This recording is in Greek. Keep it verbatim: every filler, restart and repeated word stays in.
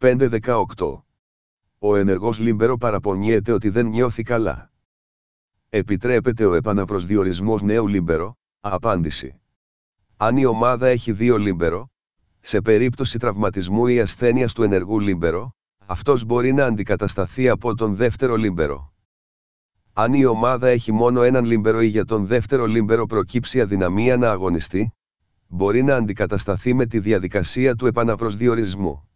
πέντε δεκαοκτώ. Ο ενεργός λίμπερο παραπονιέται ότι δεν νιώθει καλά. Επιτρέπεται ο επαναπροσδιορισμός νέου λίμπερο? Απάντηση. Αν η ομάδα έχει δύο λίμπερο, σε περίπτωση τραυματισμού ή ασθένειας του ενεργού λίμπερο, αυτός μπορεί να αντικατασταθεί από τον δεύτερο λίμπερο. Αν η ομάδα έχει μόνο έναν λίμπερο ή για τον δεύτερο λίμπερο προκύψει αδυναμία να αγωνιστεί, μπορεί να αντικατασταθεί με τη διαδικασία του επαναπροσδιορισμού.